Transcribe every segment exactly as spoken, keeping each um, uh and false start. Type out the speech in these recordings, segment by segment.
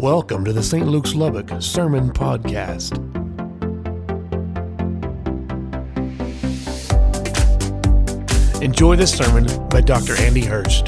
Welcome to the Saint Luke's Lubbock Sermon Podcast. Enjoy this sermon by Doctor Andy Hurst.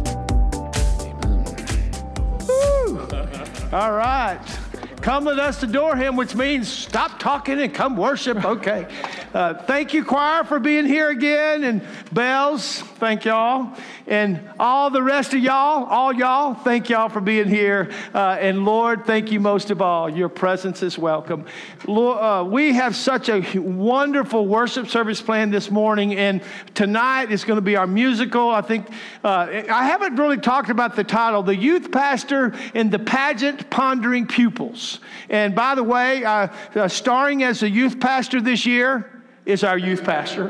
Woo. All right. Come let us adore him, which means stop talking and come worship. Okay. Uh, thank you, choir, for being here again. And bells, thank y'all. And all the rest of y'all, all y'all, thank y'all for being here. Uh, and Lord, thank you most of all. Your presence is welcome. Lord, uh, we have such a wonderful worship service planned this morning. And tonight is going to be our musical. I think, uh, I haven't really talked about the title, The Youth Pastor and the Pageant Pondering Pupils. And by the way, uh, uh, starring as a youth pastor this year is our youth pastor.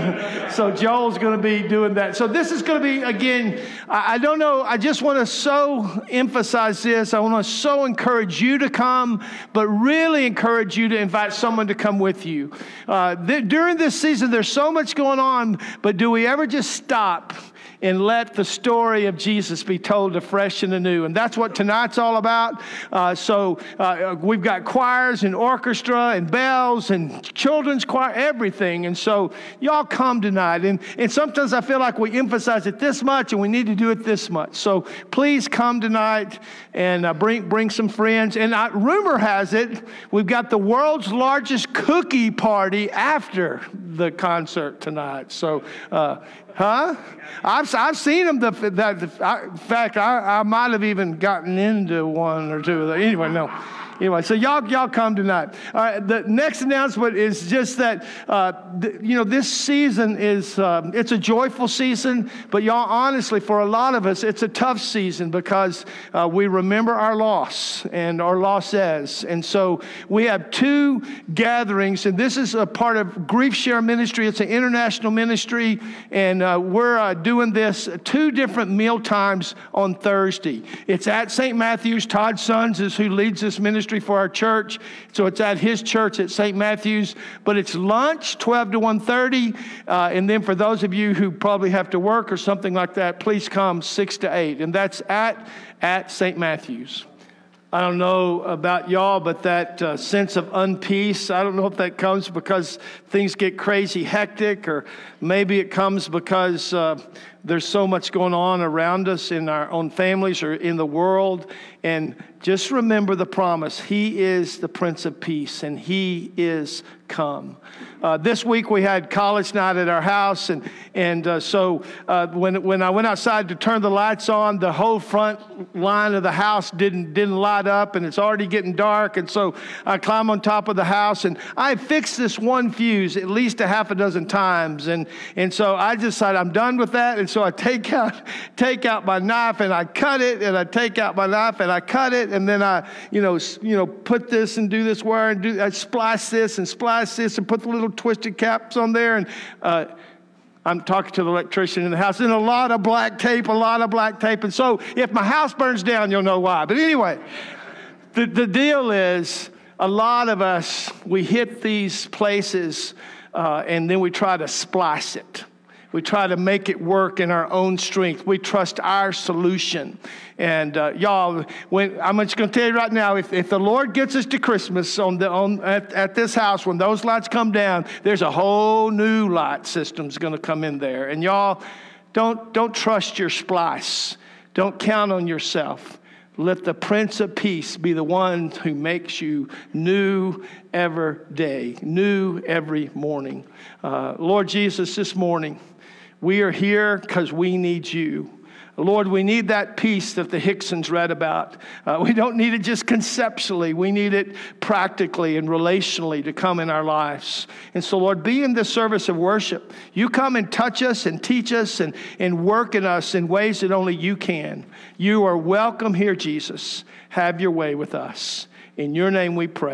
So Joel's going to be doing that. So this is going to be, again, I, I don't know, I just want to so emphasize this. I want to so encourage you to come, but really encourage you to invite someone to come with you. Uh, th- during this season, there's so much going on, but do we ever just stop and let the story of Jesus be told afresh and anew? And that's what tonight's all about. Uh, so uh, we've got choirs and orchestra and bells and children's choir, everything. And so y'all come tonight. And, and sometimes I feel like we emphasize it this much and we need to do it this much. So please come tonight and uh, bring bring some friends. And uh, rumor has it, we've got the world's largest cookie party after the concert tonight. So, uh, Huh? I've I've seen them. The, that the, I, in fact, I, I might have even gotten into one or two of them. Anyway, no. Anyway, so y'all y'all come tonight. All right. The next announcement is just that uh, th- you know this season is uh, it's a joyful season, but y'all honestly, for a lot of us, it's a tough season because uh, we remember our loss and our losses, and so we have two gatherings, and this is a part of Grief Share Ministry. It's an international ministry, and uh, we're uh, doing this two different meal times on Thursday. It's at Saint Matthew's. Todd Sons is who leads this ministry for our church. So it's at his church at Saint Matthew's, but it's lunch, twelve to one thirty. Uh, and then for those of you who probably have to work or something like that, please come six to eight. And that's at, at Saint Matthew's. I don't know about y'all, but that uh, sense of unpeace, I don't know if that comes because things get crazy hectic, or maybe it comes because uh, there's so much going on around us in our own families or in the world. And just remember the promise. He is the Prince of Peace, and He is come. Uh, this week we had college night at our house, and and uh, so uh, when when I went outside to turn the lights on, the whole front line of the house didn't didn't light up, and it's already getting dark. And so I climb on top of the house, and I fixed this one fuse at least a half a dozen times, and and so I decided I'm done with that, and so I take out take out my knife and I cut it, and I take out my knife and I cut it, and then I you know you know put this and do this wire and do I splice this and splice this and put the little twisted caps on there, and uh, I'm talking to the electrician in the house, and a lot of black tape, a lot of black tape, and so if my house burns down, you'll know why. But anyway, the, the deal is, a lot of us, we hit these places, uh, and then we try to splice it. We try to make it work in our own strength. We trust our solution. And uh, y'all, when, I'm just going to tell you right now, if, if the Lord gets us to Christmas on the on at, at this house, when those lights come down, there's a whole new light system's going to come in there. And y'all, don't don't trust your splice. Don't count on yourself. Let the Prince of Peace be the one who makes you new every day, new every morning. Uh, Lord Jesus, this morning, we are here because we need you. Lord, we need that peace that the Hicksons read about. Uh, we don't need it just conceptually. We need it practically and relationally to come in our lives. And so, Lord, be in this service of worship. You come and touch us and teach us and, and work in us in ways that only you can. You are welcome here, Jesus. Have your way with us. In your name we pray.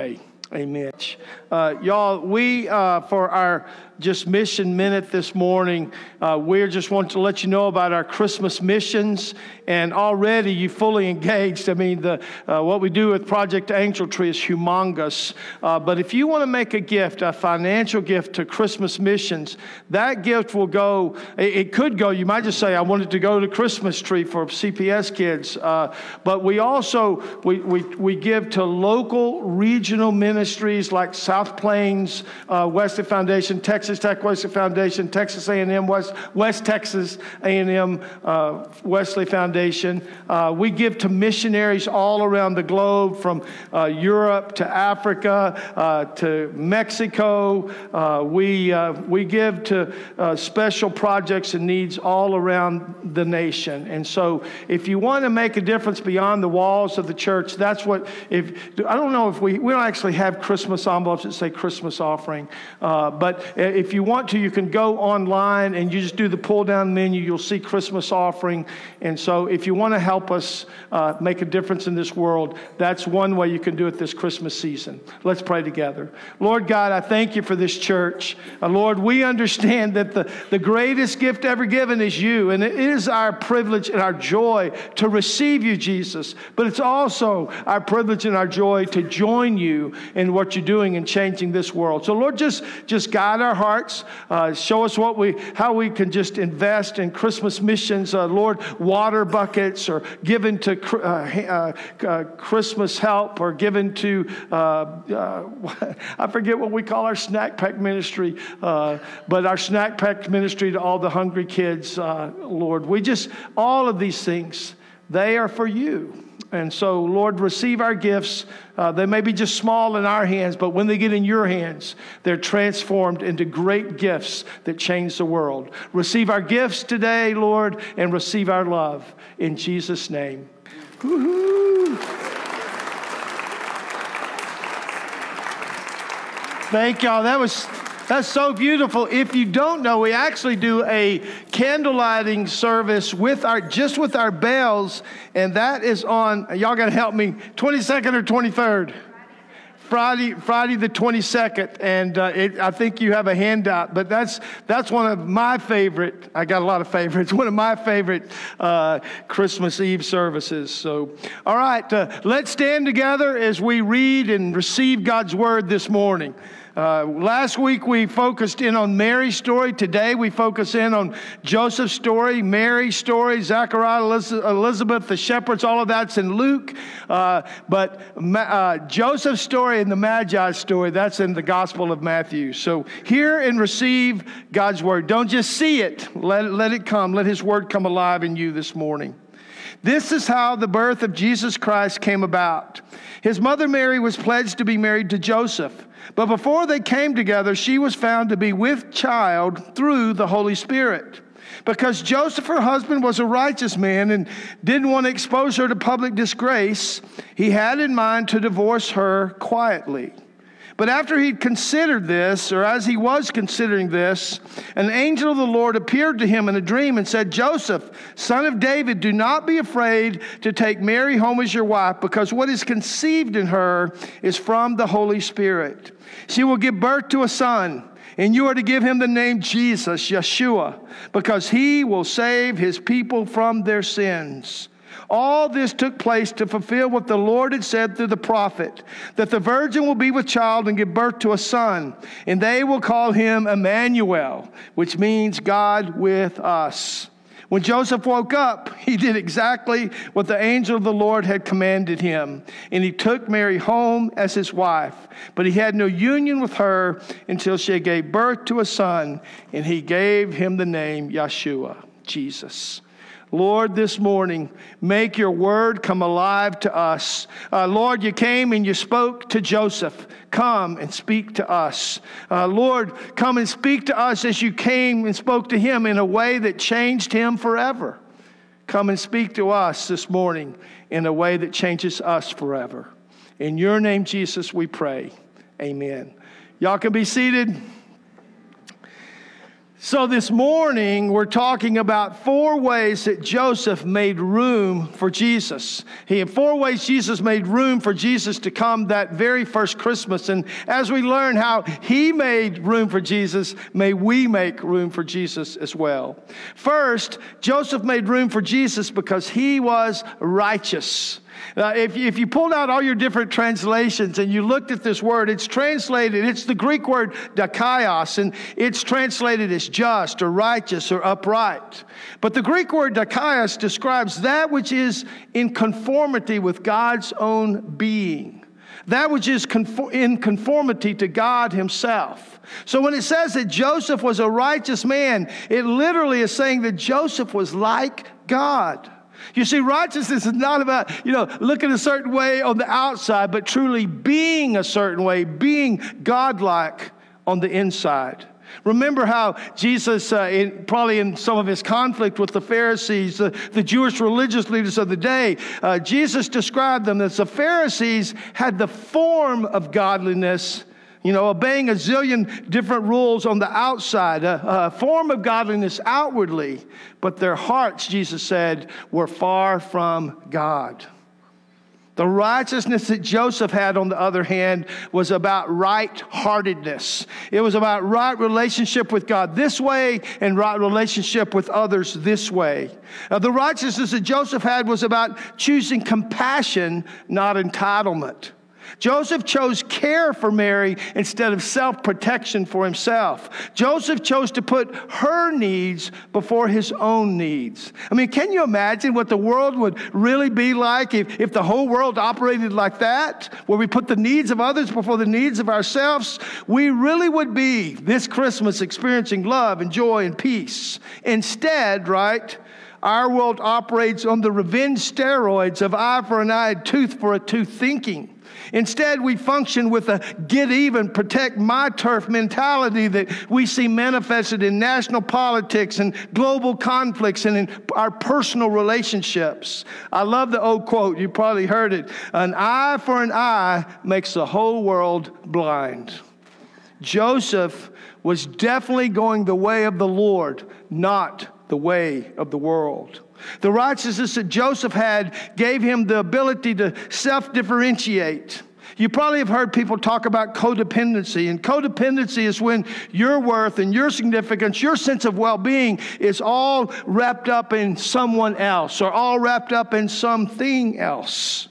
Amen. Uh, y'all, we, uh, for our just mission minute this morning, uh, we just want to let you know about our Christmas missions. And already you fully engaged. I mean, the uh, what we do with Project Angel Tree is humongous. Uh, but if you want to make a gift, a financial gift to Christmas missions, that gift will go, it, it could go, you might just say, I wanted to go to Christmas Tree for C P S kids. Uh, but we also, we, we, we give to local regional ministries like South Plains, uh, Wesley Foundation, Texas Tech Wesley Foundation, Texas A and M, West, West Texas A and M uh, Wesley Foundation. Uh, we give to missionaries all around the globe, from uh, Europe to Africa uh, to Mexico. Uh, we uh, we give to uh, special projects and needs all around the nation. And so, if you want to make a difference beyond the walls of the church, that's what. If I don't know if we we don't actually have Christmas envelopes that say Christmas offering, uh, but if you want to, you can go online and you just do the pull down menu. You'll see Christmas offering, and so. If you want to help us uh, make a difference in this world, that's one way you can do it this Christmas season. Let's pray together. Lord God, I thank you for this church. Uh, Lord, we understand that the, the greatest gift ever given is you, and it is our privilege and our joy to receive you, Jesus, but it's also our privilege and our joy to join you in what you're doing and changing this world. So Lord, just, just guide our hearts, uh, show us what we, how we can just invest in Christmas missions. Uh, Lord, water buckets, or given to uh, uh, uh, Christmas help, or given to, uh, uh, I forget what we call our snack pack ministry, uh, but our snack pack ministry to all the hungry kids, uh, Lord. We just, all of these things, they are for you. And so, Lord, receive our gifts. Uh, they may be just small in our hands, but when they get in your hands, they're transformed into great gifts that change the world. Receive our gifts today, Lord, and receive our love. In Jesus' name. Woo-hoo. Thank y'all. That was... That's so beautiful. If you don't know, we actually do a candle lighting service with our just with our bells, and that is on, y'all got to help me, twenty-second or twenty-third? Friday, Friday the twenty-second, and uh, it, I think you have a handout, but that's that's one of my favorite, I got a lot of favorites, one of my favorite uh, Christmas Eve services. So, all right, uh, let's stand together as we read and receive God's Word this morning. Uh, last week we focused in on Mary's story. Today we focus in on Joseph's story, Mary's story, Zechariah, Elizabeth, the shepherds, all of that's in Luke. Uh, but uh, Joseph's story and the Magi's story, that's in the Gospel of Matthew. So hear and receive God's Word. Don't just see it. Let, let it come. Let His Word come alive in you this morning. This is how the birth of Jesus Christ came about. His mother Mary was pledged to be married to Joseph. But before they came together, she was found to be with child through the Holy Spirit. Because Joseph, her husband, was a righteous man and didn't want to expose her to public disgrace, he had in mind to divorce her quietly. But after he'd considered this, or as he was considering this, an angel of the Lord appeared to him in a dream and said, Joseph, son of David, do not be afraid to take Mary home as your wife, because what is conceived in her is from the Holy Spirit. She will give birth to a son, and you are to give him the name Jesus, Yeshua, because he will save his people from their sins. All this took place to fulfill what the Lord had said through the prophet, that the virgin will be with child and give birth to a son, and they will call him Emmanuel, which means God with us. When Joseph woke up, he did exactly what the angel of the Lord had commanded him, and he took Mary home as his wife. But he had no union with her until she gave birth to a son, and he gave him the name Yeshua, Jesus. Lord, this morning, make your word come alive to us. Uh, Lord, you came and you spoke to Joseph. Come and speak to us. Uh, Lord, come and speak to us as you came and spoke to him in a way that changed him forever. Come and speak to us this morning in a way that changes us forever. In your name, Jesus, we pray. Amen. Y'all can be seated. So this morning, we're talking about four ways that Joseph made room for Jesus. He had four ways Jesus made room for Jesus to come that very first Christmas. And as we learn how he made room for Jesus, may we make room for Jesus as well. First, Joseph made room for Jesus because he was righteous. Uh, if, if you pulled out all your different translations and you looked at this word, it's translated, it's the Greek word dikaios, and it's translated as just or righteous or upright. But the Greek word dikaios describes that which is in conformity with God's own being. That which is conform- in conformity to God himself. So when it says that Joseph was a righteous man, it literally is saying that Joseph was like God. You see, righteousness is not about, you know, looking a certain way on the outside, but truly being a certain way, being godlike on the inside. Remember how Jesus, uh, in, probably in some of his conflict with the Pharisees, the, the Jewish religious leaders of the day, uh, Jesus described them as the Pharisees had the form of godliness, you know, obeying a zillion different rules on the outside, a, a form of godliness outwardly, but their hearts, Jesus said, were far from God. The righteousness that Joseph had, on the other hand, was about right-heartedness. It was about right relationship with God this way and right relationship with others this way. Uh, the righteousness that Joseph had was about choosing compassion, not entitlement. Joseph chose care for Mary instead of self-protection for himself. Joseph chose to put her needs before his own needs. I mean, can you imagine what the world would really be like if, if the whole world operated like that, where we put the needs of others before the needs of ourselves? We really would be, this Christmas, experiencing love and joy and peace. Instead, right, our world operates on the revenge steroids of eye for an eye, tooth for a tooth thinking. Instead, we function with a get even, protect my turf mentality that we see manifested in national politics and global conflicts and in our personal relationships. I love the old quote. You probably heard it. An eye for an eye makes the whole world blind. Joseph was definitely going the way of the Lord, not the way of the world. The righteousness that Joseph had gave him the ability to self-differentiate. You probably have heard people talk about codependency, and codependency is when your worth and your significance, your sense of well-being is all wrapped up in someone else or all wrapped up in something else.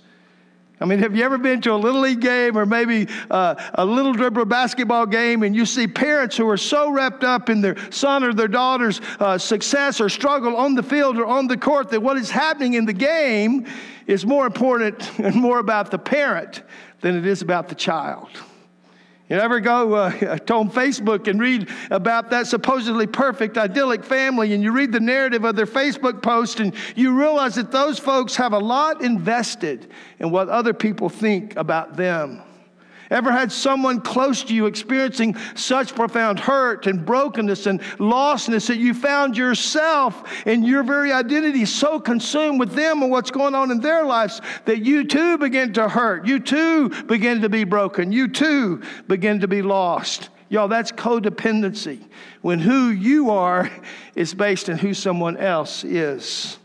I mean, have you ever been to a Little League game or maybe uh, a Little Dribbler basketball game, and you see parents who are so wrapped up in their son or their daughter's uh, success or struggle on the field or on the court that what is happening in the game is more important and more about the parent than it is about the child? You ever go uh, on Facebook and read about that supposedly perfect, idyllic family, and you read the narrative of their Facebook post, and you realize that those folks have a lot invested in what other people think about them? Ever had someone close to you experiencing such profound hurt and brokenness and lostness that you found yourself and your very identity so consumed with them and what's going on in their lives that you too begin to hurt, you too begin to be broken, you too begin to be lost? Y'all, that's codependency, when who you are is based on who someone else is,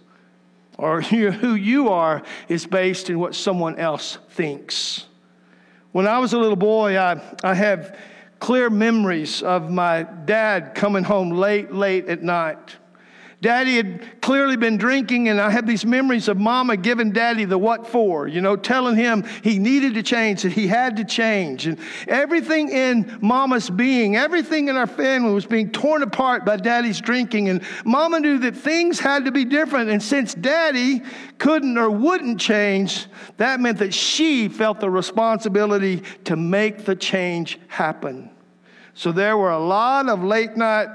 or who you are is based in what someone else thinks. When I was a little boy, I, I have clear memories of my dad coming home late, late at night. Daddy had clearly been drinking, and I have these memories of Mama giving Daddy the what for, you know, telling him he needed to change, that he had to change. And everything in Mama's being, everything in our family was being torn apart by Daddy's drinking. And Mama knew that things had to be different. And since Daddy couldn't or wouldn't change, that meant that she felt the responsibility to make the change happen. So there were a lot of late night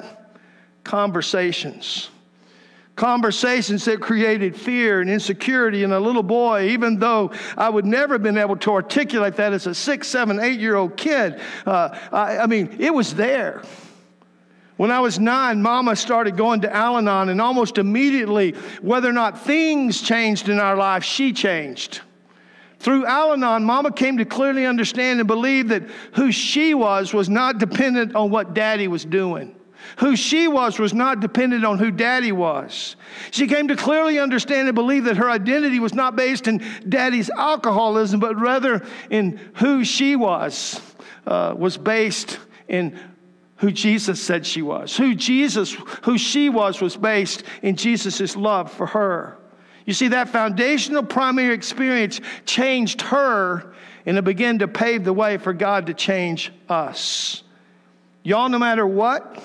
conversations. Conversations that created fear and insecurity in a little boy, even though I would never have been able to articulate that as a six, seven, eight-year-old kid. Uh, I, I mean, it was there. When I was nine, Mama started going to Al-Anon, and almost immediately, whether or not things changed in our life, she changed. Through Al-Anon, Mama came to clearly understand and believe that who she was was not dependent on what Daddy was doing. Who she was was not dependent on who daddy was. She came to clearly understand and believe that her identity was not based in daddy's alcoholism, but rather in who she was, uh, was based in who Jesus said she was. Who Jesus, who she was, was based in Jesus' love for her. You see, that foundational primary experience changed her, and it began to pave the way for God to change us. Y'all, no matter what,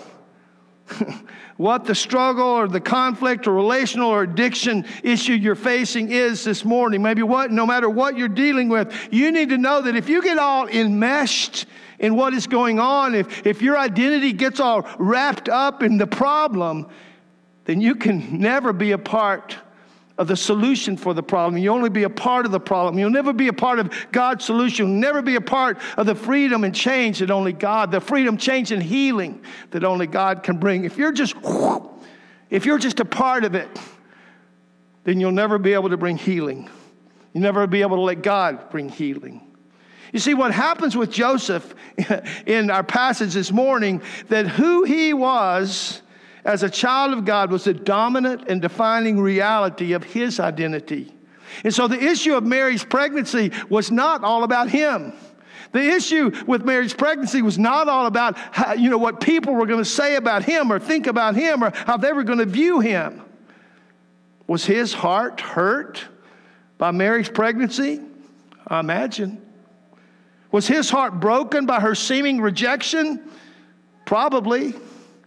what the struggle or the conflict or relational or addiction issue you're facing is this morning, maybe what, no matter what you're dealing with, you need to know that if you get all enmeshed in what is going on, if, if your identity gets all wrapped up in the problem, then you can never be a part of the solution for the problem. You'll only be a part of the problem. You'll never be a part of God's solution. You'll never be a part of the freedom and change that only God, the freedom, change, and healing that only God can bring. If you're just, if you're just a part of it, then you'll never be able to bring healing. You'll never be able to let God bring healing. You see, what happens with Joseph in our passage this morning, that who he was as a child of God was the dominant and defining reality of his identity. And so the issue of Mary's pregnancy was not all about him. The issue with Mary's pregnancy was not all about how, you know, what people were going to say about him or think about him or how they were going to view him. Was his heart hurt by Mary's pregnancy? I imagine. Was his heart broken by her seeming rejection? Probably.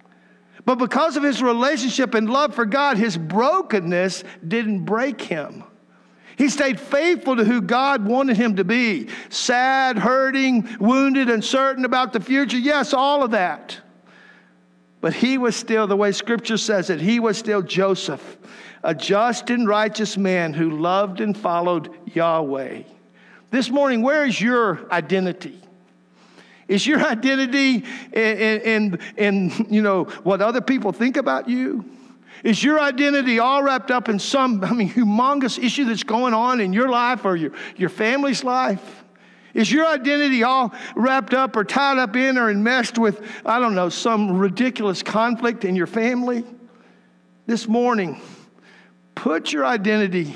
But because of his relationship and love for God, his brokenness didn't break him. He stayed faithful to who God wanted him to be. Sad, hurting, wounded, uncertain about the future. Yes, all of that. But he was still, the way Scripture says it, he was still Joseph, a just and righteous man who loved and followed Yahweh. This morning, where is your identity? Is your identity in, in, in, you know, what other people think about you? Is your identity all wrapped up in some, I mean, humongous issue that's going on in your life or your, your family's life? Is your identity all wrapped up or tied up in or enmeshed with, I don't know, some ridiculous conflict in your family? This morning, put your identity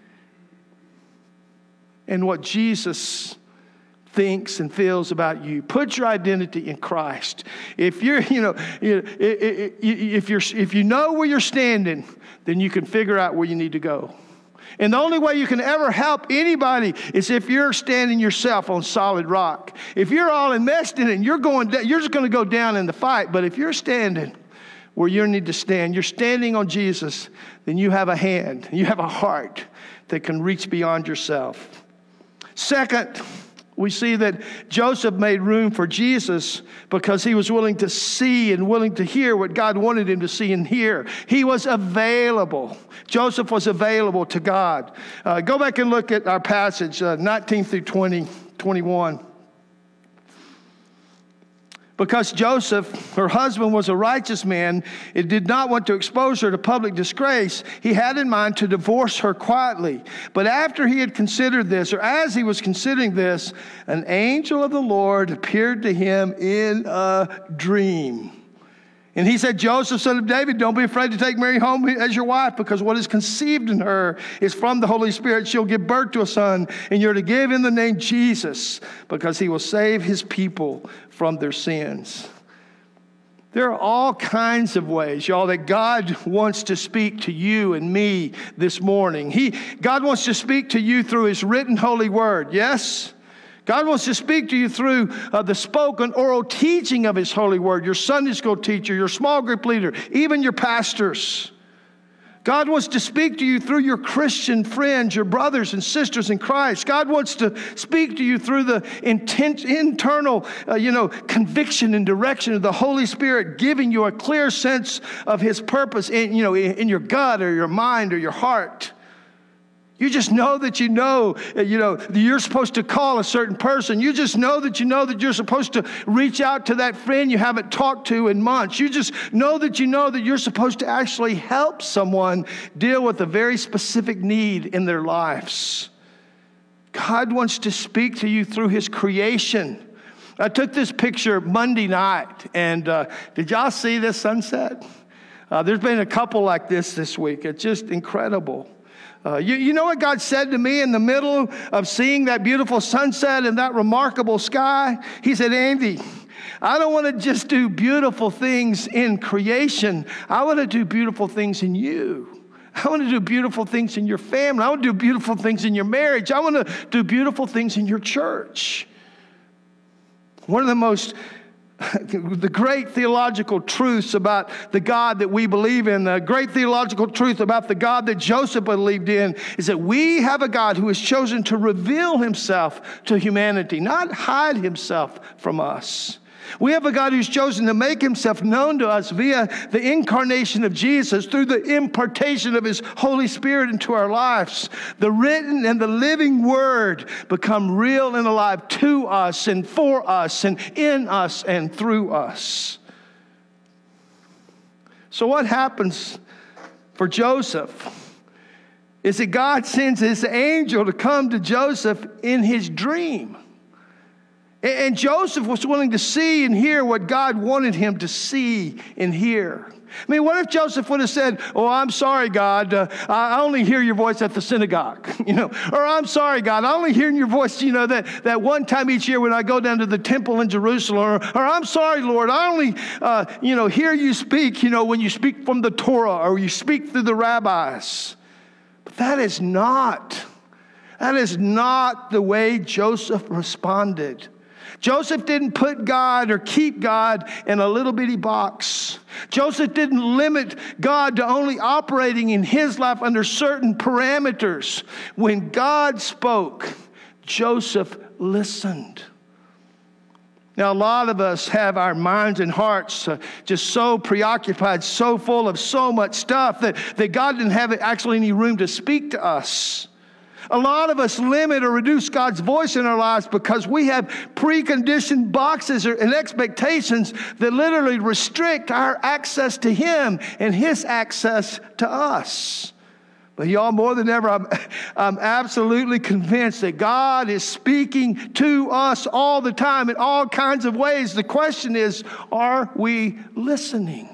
in what Jesus thinks and feels about you. Put your identity in Christ. If you're, you know, if you're, if you know where you're standing, then you can figure out where you need to go. And the only way you can ever help anybody is if you're standing yourself on solid rock. If you're all enmeshed in it, and you're going, you're just going to go down in the fight. But if you're standing where you need to stand, you're standing on Jesus, then you have a hand, you have a heart that can reach beyond yourself. Second, we see that Joseph made room for Jesus because he was willing to see and willing to hear what God wanted him to see and hear. He was available. Joseph was available to God. Uh, go back and look at our passage, uh, nineteen through twenty, twenty-one. Because Joseph, her husband, was a righteous man and did not want to expose her to public disgrace, he had in mind to divorce her quietly. But after he had considered this, or as he was considering this, an angel of the Lord appeared to him in a dream. And he said, Joseph, son of David, don't be afraid to take Mary home as your wife, because what is conceived in her is from the Holy Spirit. She'll give birth to a son, and you're to give him the name Jesus, because he will save his people from their sins. There are all kinds of ways, y'all, that God wants to speak to you and me this morning. He, God wants to speak to you through his written holy word, yes? God wants to speak to you through uh, the spoken oral teaching of his holy word, your Sunday school teacher, your small group leader, even your pastors. God wants to speak to you through your Christian friends, your brothers and sisters in Christ. God wants to speak to you through the intent, internal, uh, you know, conviction and direction of the Holy Spirit, giving you a clear sense of his purpose in, you know, in, in your gut or your mind or your heart. You just know that you know, you know, that you're supposed to call a certain person. You just know that you know that you're supposed to reach out to that friend you haven't talked to in months. You just know that you know that you're supposed to actually help someone deal with a very specific need in their lives. God wants to speak to you through his creation. I took this picture Monday night, and uh, did y'all see this sunset? Uh, there's been a couple like this this week. It's just incredible. Uh, you, you know what God said to me in the middle of seeing that beautiful sunset and that remarkable sky? He said, Andy, I don't want to just do beautiful things in creation. I want to do beautiful things in you. I want to do beautiful things in your family. I want to do beautiful things in your marriage. I want to do beautiful things in your church. One of the most, the great theological truths about the God that we believe in, the great theological truth about the God that Joseph believed in, is that we have a God who has chosen to reveal himself to humanity, not hide himself from us. We have a God who's chosen to make himself known to us via the incarnation of Jesus, through the impartation of his Holy Spirit into our lives. The written and the living word become real and alive to us and for us and in us and through us. So what happens for Joseph is that God sends his angel to come to Joseph in his dream. And Joseph was willing to see and hear what God wanted him to see and hear. I mean, what if Joseph would have said, oh, I'm sorry, God, uh, I only hear your voice at the synagogue, you know, or I'm sorry, God, I only hear your voice, you know, that, that one time each year when I go down to the temple in Jerusalem, or, or I'm sorry, Lord, I only, uh, you know, hear you speak, you know, when you speak from the Torah or you speak through the rabbis. But that is not, that is not the way Joseph responded. Joseph didn't put God or keep God in a little bitty box. Joseph didn't limit God to only operating in his life under certain parameters. When God spoke, Joseph listened. Now, a lot of us have our minds and hearts uh, just so preoccupied, so full of so much stuff that, that God didn't have actually any room to speak to us. A lot of us limit or reduce God's voice in our lives because we have preconditioned boxes and expectations that literally restrict our access to him and his access to us. But y'all, more than ever, I'm, I'm absolutely convinced that God is speaking to us all the time in all kinds of ways. The question is, are we listening?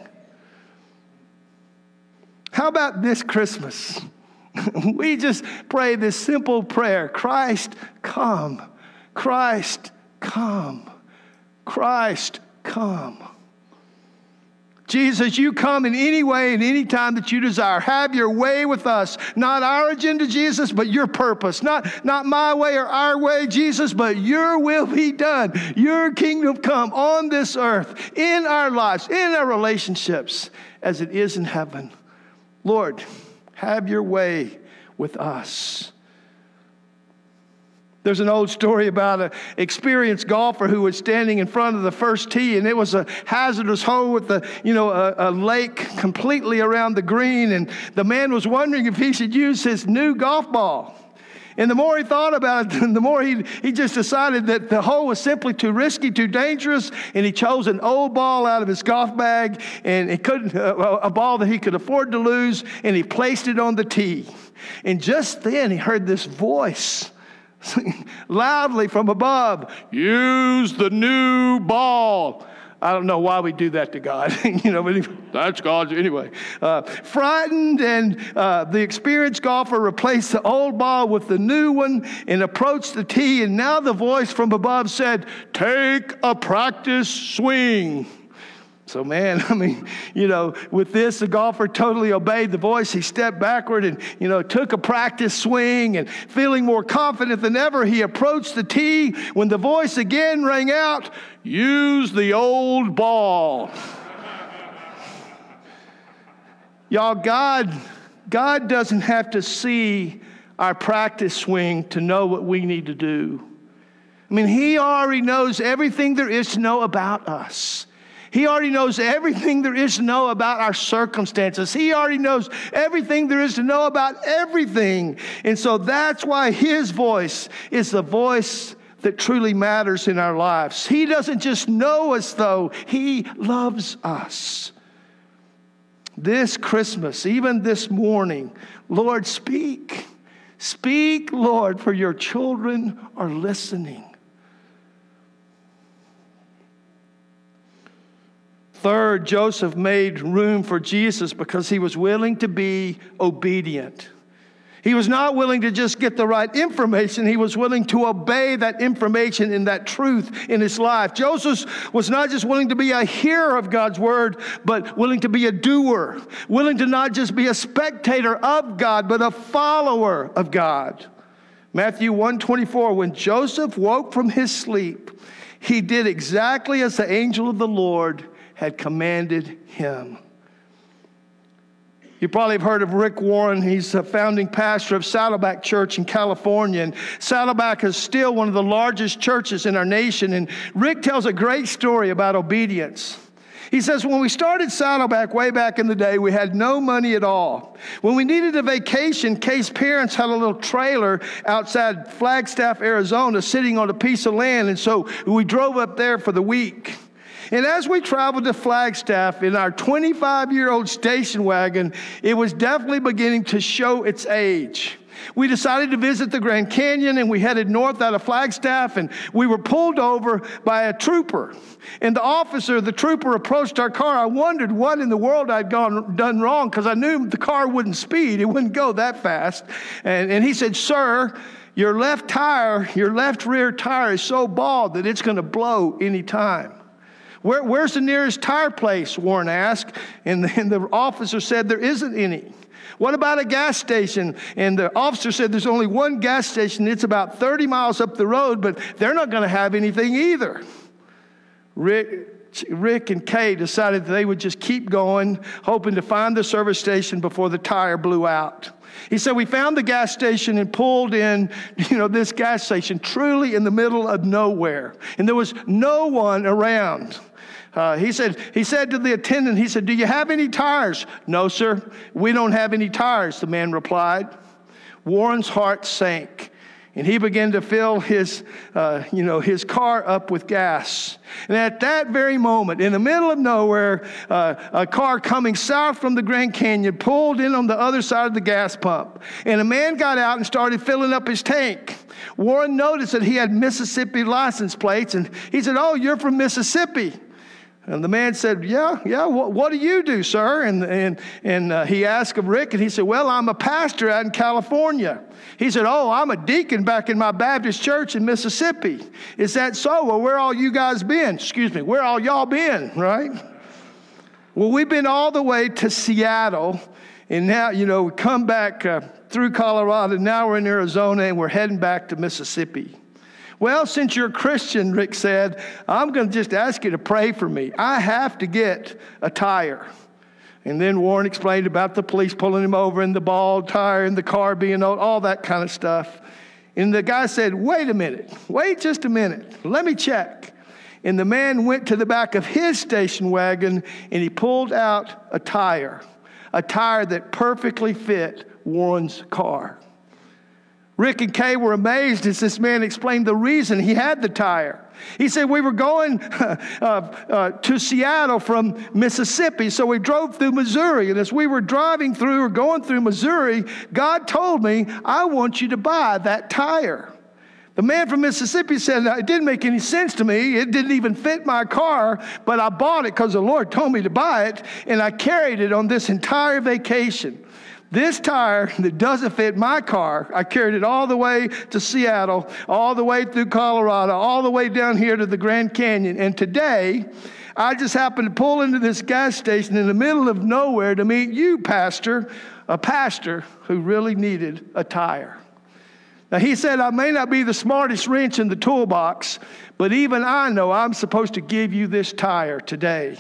How about this Christmas? We just pray this simple prayer: Christ, come. Christ, come. Christ, come. Jesus, you come in any way and any time that you desire. Have your way with us. Not our agenda, Jesus, but your purpose. Not, not my way or our way, Jesus, but your will be done. Your kingdom come on this earth, in our lives, in our relationships, as it is in heaven. Lord, have your way with us. There's an old story about an experienced golfer who was standing in front of the first tee, and it was a hazardous hole with a, you know, a, a lake completely around the green, and the man was wondering if he should use his new golf ball. And the more he thought about it, the more he, he just decided that the hole was simply too risky, too dangerous, and he chose an old ball out of his golf bag, and it couldn't uh, a ball that he could afford to lose, and he placed it on the tee. And just then he heard this voice loudly from above, use the new ball. I don't know why we do that to God, you know, but that's God anyway. Uh, frightened, and uh, the experienced golfer replaced the old ball with the new one and approached the tee. And now the voice from above said, "Take a practice swing." So, man, I mean, you know, with this, the golfer totally obeyed the voice. He stepped backward and, you know, took a practice swing, and feeling more confident than ever, he approached the tee when the voice again rang out, "Use the old ball." Y'all, God, God doesn't have to see our practice swing to know what we need to do. I mean, he already knows everything there is to know about us. He already knows everything there is to know about our circumstances. He already knows everything there is to know about everything. And so that's why his voice is the voice that truly matters in our lives. He doesn't just know us, though. He loves us. This Christmas, even this morning, Lord, speak. Speak, Lord, for your children are listening. heard, Joseph made room for Jesus because he was willing to be obedient. He was not willing to just get the right information. He was willing to obey that information and that truth in his life. Joseph was not just willing to be a hearer of God's word, but willing to be a doer. Willing to not just be a spectator of God, but a follower of God. Matthew one twenty-four, when Joseph woke from his sleep, he did exactly as the angel of the Lord had commanded him. You probably have heard of Rick Warren. He's a founding pastor of Saddleback Church in California. And Saddleback is still one of the largest churches in our nation. And Rick tells a great story about obedience. He says, when we started Saddleback way back in the day, we had no money at all. When we needed a vacation, Kay's parents had a little trailer outside Flagstaff, Arizona, sitting on a piece of land. And so we drove up there for the week. And as we traveled to Flagstaff in our twenty-five-year-old station wagon, it was definitely beginning to show its age. We decided to visit the Grand Canyon, and we headed north out of Flagstaff, and we were pulled over by a trooper. And the officer, the trooper, approached our car. I wondered what in the world I'd gone done wrong, because I knew the car wouldn't speed. It wouldn't go that fast. And, and he said, "Sir, your left tire, your left rear tire is so bald that it's going to blow any time." Where, where's the nearest tire place, Warren asked. And the, and the officer said, there isn't any. What about a gas station? And the officer said, there's only one gas station. It's about thirty miles up the road, but they're not going to have anything either. Rick, Rick and Kay decided that they would just keep going, hoping to find the service station before the tire blew out. He said, we found the gas station and pulled in, you know, this gas station truly in the middle of nowhere. And there was no one around. Uh, he said, he said to the attendant, he said, do you have any tires? No, sir, we don't have any tires, the man replied. Warren's heart sank, and he began to fill his, uh, you know, his car up with gas. And at that very moment, in the middle of nowhere, uh, a car coming south from the Grand Canyon pulled in on the other side of the gas pump. And a man got out and started filling up his tank. Warren noticed that he had Mississippi license plates, and he said, oh, you're from Mississippi. And the man said, yeah, yeah, what, what do you do, sir? And, and, and uh, he asked of Rick, and he said, well, I'm a pastor out in California. He said, oh, I'm a deacon back in my Baptist church in Mississippi. Is that so? Well, where all you guys been? Excuse me, where all y'all been, right? Well, we've been all the way to Seattle, and now, you know, we come back uh, through Colorado, now we're in Arizona, and we're heading back to Mississippi. Well, since you're a Christian, Rick said, I'm going to just ask you to pray for me. I have to get a tire. And then Warren explained about the police pulling him over and the bald tire and the car being old, all that kind of stuff. And the guy said, wait a minute, wait just a minute, let me check. And the man went to the back of his station wagon and he pulled out a tire, a tire that perfectly fit Warren's car. Rick and Kay were amazed as this man explained the reason he had the tire. He said, we were going uh, uh, to Seattle from Mississippi, so we drove through Missouri. And as we were driving through or going through Missouri, God told me, I want you to buy that tire. The man from Mississippi said, it didn't make any sense to me. It didn't even fit my car, but I bought it because the Lord told me to buy it, and I carried it on this entire vacation. This tire that doesn't fit my car, I carried it all the way to Seattle, all the way through Colorado, all the way down here to the Grand Canyon. And today, I just happened to pull into this gas station in the middle of nowhere to meet you, Pastor, a pastor who really needed a tire. Now, he said, I may not be the smartest wrench in the toolbox, but even I know I'm supposed to give you this tire today.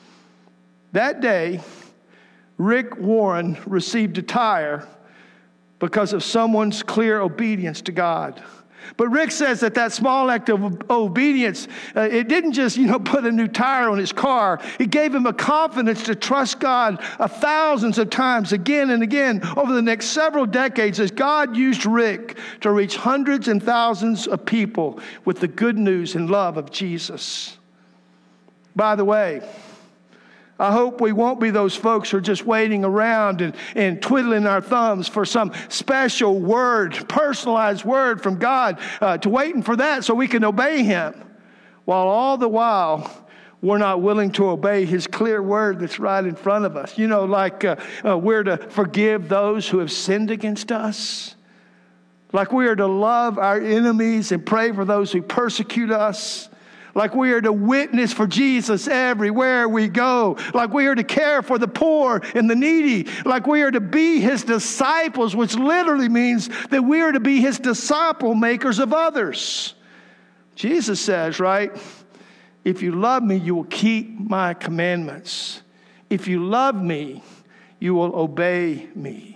That day, Rick Warren received a tire because of someone's clear obedience to God. But Rick says that that small act of obedience, uh, it didn't just, you know, put a new tire on his car. It gave him a confidence to trust God uh, thousands of times again and again over the next several decades as God used Rick to reach hundreds and thousands of people with the good news and love of Jesus. By the way, I hope we won't be those folks who are just waiting around and, and twiddling our thumbs for some special word, personalized word from God, uh, to waiting for that so we can obey Him, while all the while we're not willing to obey his clear word that's right in front of us. You know, like uh, uh, we're to forgive those who have sinned against us. Like we are to love our enemies and pray for those who persecute us. Like we are to witness for Jesus everywhere we go. Like we are to care for the poor and the needy. Like we are to be his disciples, which literally means that we are to be his disciple makers of others. Jesus says, right? If you love me, you will keep my commandments. If you love me, you will obey me.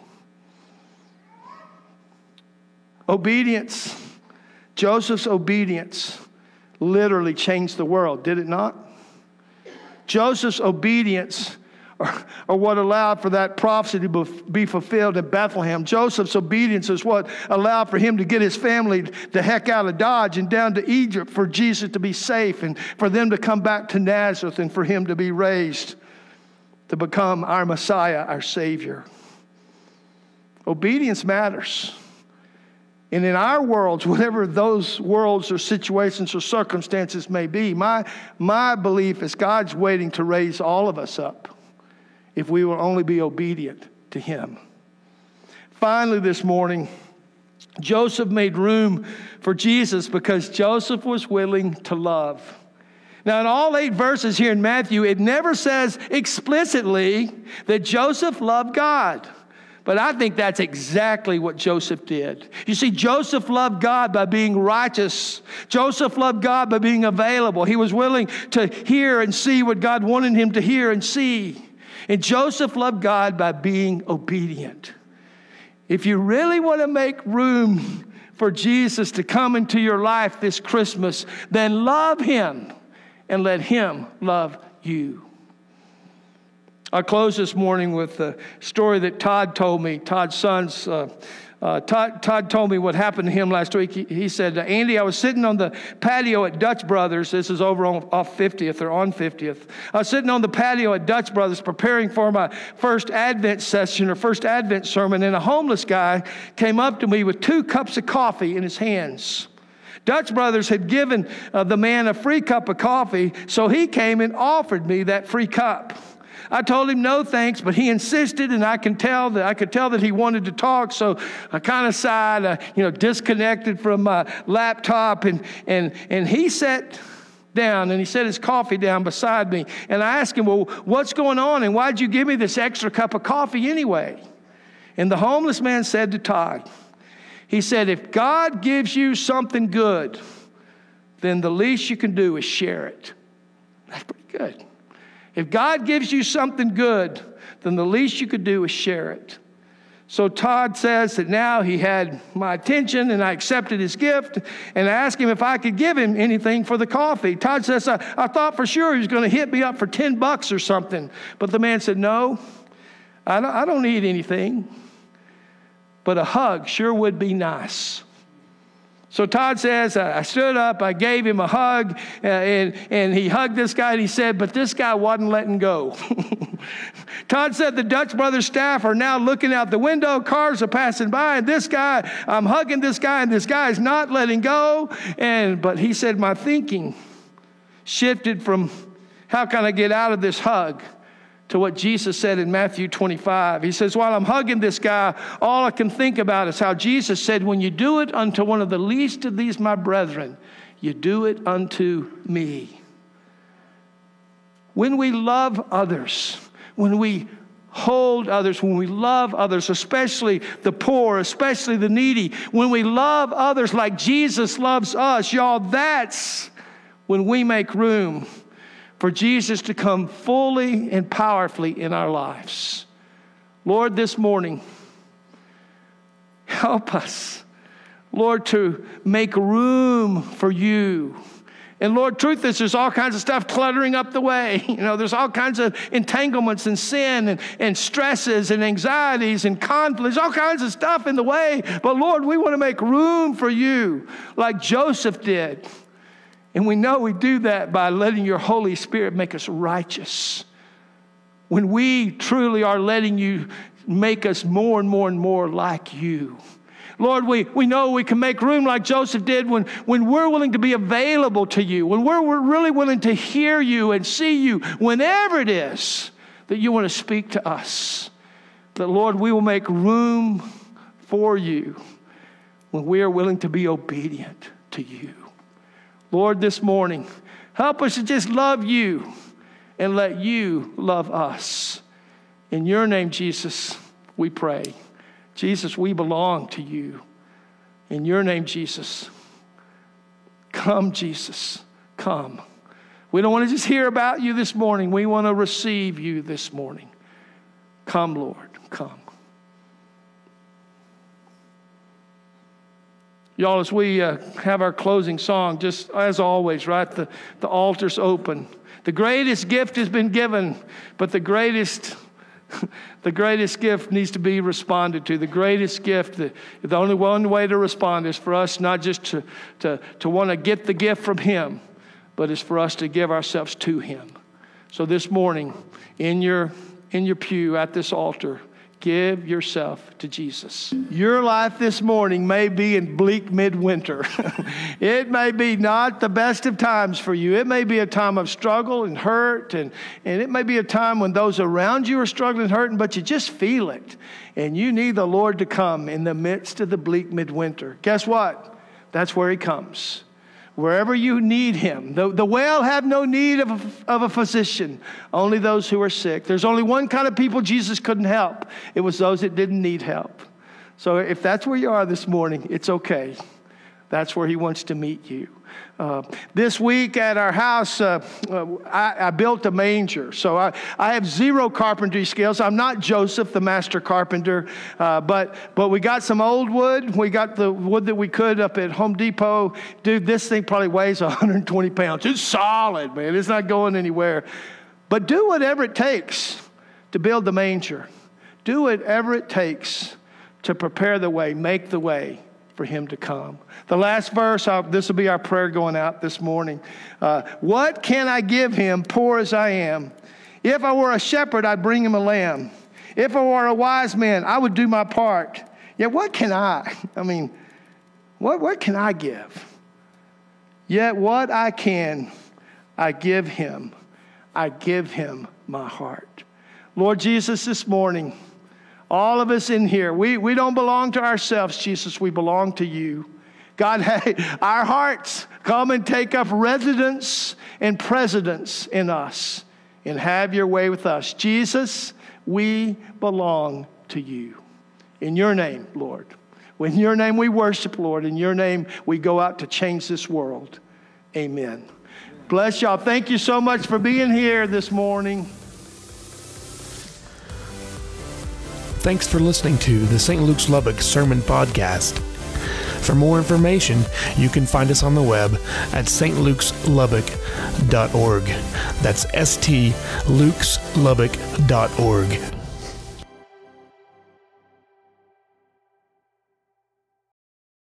Obedience, Joseph's obedience literally changed the world, did it not? Joseph's obedience are, are what allowed for that prophecy to be fulfilled in Bethlehem. Joseph's obedience is what allowed for him to get his family the heck out of Dodge and down to Egypt, for Jesus to be safe and for them to come back to Nazareth and for him to be raised to become our Messiah, our Savior. Obedience matters. And in our worlds, whatever those worlds or situations or circumstances may be, my, my belief is God's waiting to raise all of us up if we will only be obedient to him. Finally this morning, Joseph made room for Jesus because Joseph was willing to love. Now, in all eight verses here in Matthew, it never says explicitly that Joseph loved God. But I think that's exactly what Joseph did. You see, Joseph loved God by being righteous. Joseph loved God by being available. He was willing to hear and see what God wanted him to hear and see. And Joseph loved God by being obedient. If you really want to make room for Jesus to come into your life this Christmas, then love him and let him love you. I close this morning with a story that Todd told me. Todd's son's, uh, uh, Todd, Todd told me what happened to him last week. He, he said, Andy, I was sitting on the patio at Dutch Brothers. This is over on, off fiftieth or on fiftieth. I was sitting on the patio at Dutch Brothers preparing for my first Advent session or first Advent sermon, and a homeless guy came up to me with two cups of coffee in his hands. Dutch Brothers had given uh, the man a free cup of coffee, so he came and offered me that free cup. I told him no thanks, but he insisted, and I can tell that I could tell that he wanted to talk. So I kind of sighed, uh, you know, disconnected from my laptop, and and and he sat down and he set his coffee down beside me. And I asked him, "Well, what's going on? And why'd you give me this extra cup of coffee anyway?" And the homeless man said to Todd, he said, "If God gives you something good, then the least you can do is share it." That's pretty good. If God gives you something good, then the least you could do is share it. So Todd says that now he had my attention, and I accepted his gift, and I asked him if I could give him anything for the coffee. Todd says, I, I thought for sure he was going to hit me up for ten bucks or something. But the man said, "No, I don't, I don't need anything, but a hug sure would be nice." So Todd says, I stood up, I gave him a hug, uh, and, and he hugged this guy, and he said, but this guy wasn't letting go. Todd said the Dutch Brothers staff are now looking out the window, cars are passing by, and this guy, I'm hugging this guy, and this guy is not letting go. And but he said, my thinking shifted from how can I get out of this hug to what Jesus said in Matthew twenty-five. He says, while I'm hugging this guy, all I can think about is how Jesus said, when you do it unto one of the least of these, my brethren, you do it unto me. When we love others, when we hold others, when we love others, especially the poor, especially the needy, when we love others like Jesus loves us, y'all, that's when we make room for Jesus to come fully and powerfully in our lives. Lord, this morning, help us, Lord, to make room for you. And Lord, truth is, there's all kinds of stuff cluttering up the way. You know, there's all kinds of entanglements and sin and, and stresses and anxieties and conflicts, all kinds of stuff in the way. But Lord, we want to make room for you like Joseph did. And we know we do that by letting your Holy Spirit make us righteous. When we truly are letting you make us more and more and more like you, Lord, we, we know we can make room like Joseph did when, when we're willing to be available to you, when we're, we're really willing to hear you and see you whenever it is that you want to speak to us. That, Lord, we will make room for you when we are willing to be obedient to you. Lord, this morning, help us to just love you and let you love us. In your name, Jesus, we pray. Jesus, we belong to you. In your name, Jesus, come, Jesus, come. We don't want to just hear about you this morning. We want to receive you this morning. Come, Lord, come. Y'all, as we uh, have our closing song, just as always, right, the, the altar's open. The greatest gift has been given, but the greatest the greatest gift needs to be responded to. The greatest gift, the, the only one way to respond is for us not just to, to, to want to get the gift from him, but it's for us to give ourselves to him. So this morning, in your, in your pew at this altar, give yourself to Jesus. Your life this morning may be in bleak midwinter. It may be not the best of times for you. It may be a time of struggle and hurt, and, and it may be a time when those around you are struggling and hurting, but you just feel it. And you need the Lord to come in the midst of the bleak midwinter. Guess what? That's where he comes. Wherever you need him. The, the well have no need of a, of a physician, only those who are sick. There's only one kind of people Jesus couldn't help. It was those that didn't need help. So if that's where you are this morning, it's okay. That's where he wants to meet you. Uh, this week at our house, uh, uh, I, I built a manger. So I, I have zero carpentry skills. I'm not Joseph, the master carpenter, uh, but but we got some old wood. We got the wood that we could up at Home Depot. Dude, this thing probably weighs one hundred twenty pounds. It's solid, man. It's not going anywhere. But do whatever it takes to build the manger. Do whatever it takes to prepare the way, make the way for him to come. The last verse, I'll, this will be our prayer going out this morning. Uh, what can I give him, poor as I am? If I were a shepherd, I'd bring him a lamb. If I were a wise man, I would do my part. Yet what can I? I mean, what, what can I give? Yet what I can, I give him. I give him my heart. Lord Jesus, this morning, all of us in here, we, we don't belong to ourselves, Jesus. We belong to you. God, hey, our hearts come and take up residence and precedence in us and have your way with us. Jesus, we belong to you. In your name, Lord. In your name we worship, Lord. In your name we go out to change this world. Amen. Bless y'all. Thank you so much for being here this morning. Thanks for listening to the Saint Luke's Lubbock Sermon Podcast. For more information, you can find us on the web at s t lukes lubbock dot org. That's S T Lukes Lubbock dot org.